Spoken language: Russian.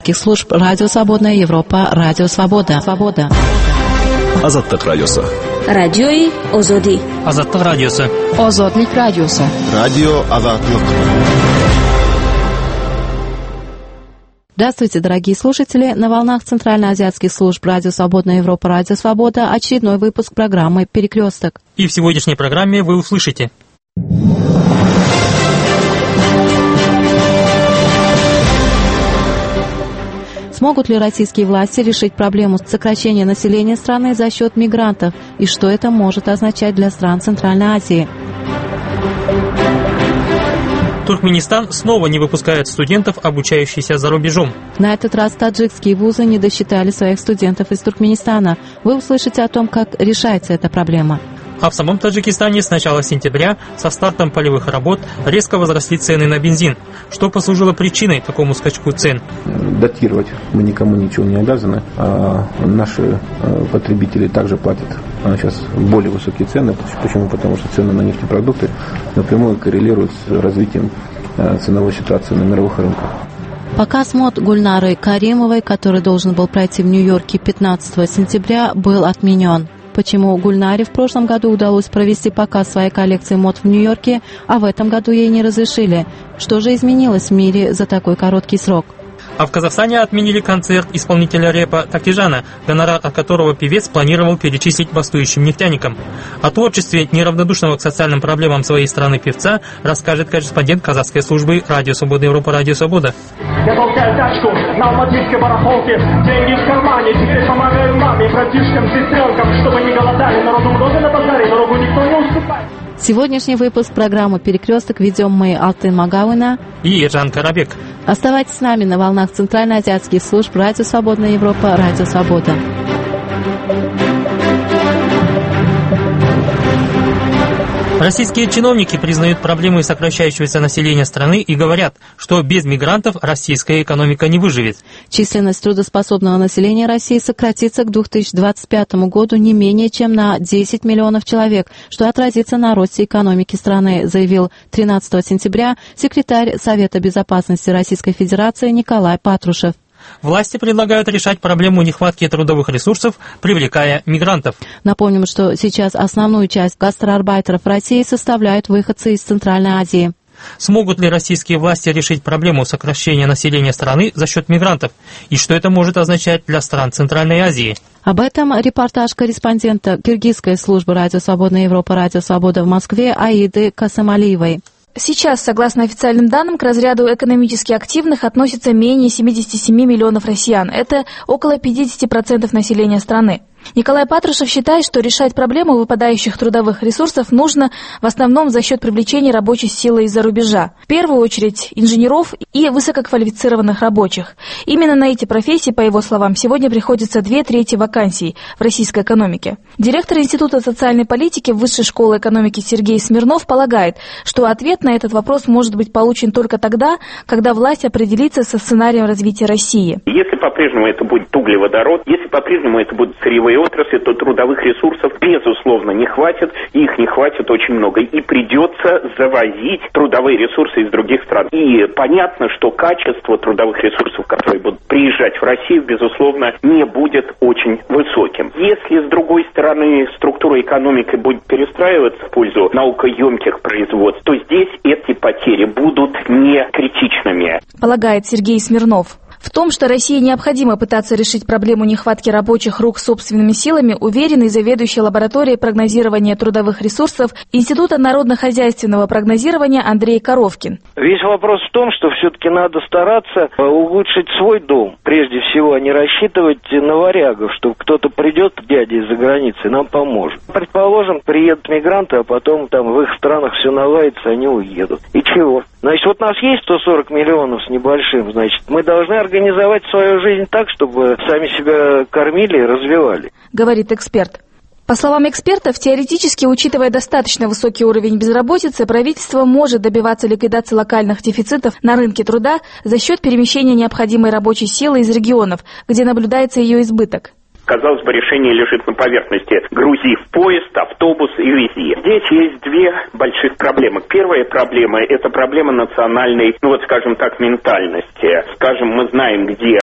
азиатских служб «Радио Свободная Европа», «Радио Свобода». Азаттык радиосы. Радиои Озоди. Азаттык радиосы. Озодлик радиосы. Радио Азаттык. Здравствуйте, дорогие слушатели! На волнах Центральноазиатских служб «Радио Свободная Европа», «Радио Свобода» очередной выпуск программы «Перекресток». И в сегодняшней программе вы услышите: смогут ли российские власти решить проблему сокращения населения страны за счет мигрантов? И что это может означать для стран Центральной Азии? Туркменистан снова не выпускает студентов, обучающихся за рубежом. На этот раз таджикские вузы не досчитали своих студентов из Туркменистана. Вы услышите о том, как решается эта проблема. А в самом Таджикистане с начала сентября со стартом полевых работ резко возросли цены на бензин. Что послужило причиной такому скачку цен? Датировать мы никому ничего не обязаны. А наши потребители также платят сейчас более высокие цены. Почему? Потому что цены на нефтепродукты напрямую коррелируют с развитием ценовой ситуации на мировых рынках. Показ мод Гульнары Каримовой, который должен был пройти в Нью-Йорке 15 сентября, был отменен. Почему Гульнаре в прошлом году удалось провести показ своей коллекции мод в Нью-Йорке, а в этом году ей не разрешили? Что же изменилось в мире за такой короткий срок? А в Казахстане отменили концерт исполнителя рэпа Такижана, гонорар от которого певец планировал перечислить бастующим нефтяникам. О творчестве неравнодушного к социальным проблемам своей страны певца расскажет корреспондент казахской службы «Радио Свобода Европа», «Радио Свобода». Я толкаю тачку на алматинской барахолке, деньги в кармане, теперь помогаю маме, братишкам, сестренкам, чтобы не голодали, народу много на базаре, дорогу никто не уступает. Сегодняшний выпуск программы «Перекресток» ведем мы, Алтын Магауина и Ержан Карабек. Оставайтесь с нами на волнах Центральноазиатских служб «Радио Свободная Европа», «Радио Свобода». Российские чиновники признают проблемы сокращающегося населения страны и говорят, что без мигрантов российская экономика не выживет. Численность трудоспособного населения России сократится к 2025 году не менее чем на 10 миллионов человек, что отразится на росте экономики страны, заявил 13 сентября секретарь Совета безопасности Российской Федерации Николай Патрушев. Власти предлагают решать проблему нехватки трудовых ресурсов, привлекая мигрантов. Напомним, что сейчас основную часть гастроарбайтеров России составляют выходцы из Центральной Азии. Смогут ли российские власти решить проблему сокращения населения страны за счет мигрантов? И что это может означать для стран Центральной Азии? Об этом репортаж корреспондента киргизской службы «Радио Свободная Европа», «Радио Свобода» в Москве Аиды Касымалиевой. Сейчас, согласно официальным данным, к разряду экономически активных относится менее 77 миллионов россиян. Это около 50% населения страны. Николай Патрушев считает, что решать проблему выпадающих трудовых ресурсов нужно в основном за счет привлечения рабочей силы из-за рубежа. В первую очередь инженеров и высококвалифицированных рабочих. Именно на эти профессии, по его словам, сегодня приходится 2/3 вакансий в российской экономике. Директор Института социальной политики Высшей школы экономики Сергей Смирнов полагает, что ответ на этот вопрос может быть получен только тогда, когда власть определится со сценарием развития России. Если по-прежнему это будет углеводород, если по-прежнему это будут сырьевые отрасли, то трудовых ресурсов, безусловно, не хватит, и их не хватит очень много. И придется завозить трудовые ресурсы из других стран. И понятно, что качество трудовых ресурсов, которые будут приезжать в Россию, безусловно, не будет очень высоким. Если, с другой стороны, структура экономики будет перестраиваться в пользу наукоемких производств, то здесь эти потери будут не критичными. Полагает Сергей Смирнов. В том, что России необходимо пытаться решить проблему нехватки рабочих рук собственными силами, уверенный заведующий лабораторией прогнозирования трудовых ресурсов Института народно-хозяйственного прогнозирования Андрей Коровкин. Весь вопрос в том, что все-таки надо стараться улучшить свой дом. Прежде всего, а не рассчитывать на варягов, что кто-то придет, дядя из-за границы, и нам поможет. Предположим, приедут мигранты, а потом там в их странах все наладится, они уедут. И чего? Значит, вот у нас есть 140 миллионов с небольшим, значит, мы должны организовать свою жизнь так, чтобы сами себя кормили и развивали. Говорит эксперт. По словам экспертов, теоретически, учитывая достаточно высокий уровень безработицы, правительство может добиваться ликвидации локальных дефицитов на рынке труда за счет перемещения необходимой рабочей силы из регионов, где наблюдается ее избыток. Казалось бы, решение лежит на поверхности. Грузи в поезд, автобус и вези. Здесь есть две больших проблемы. Первая проблема – это проблема национальной, скажем так, ментальности. Скажем, мы знаем, где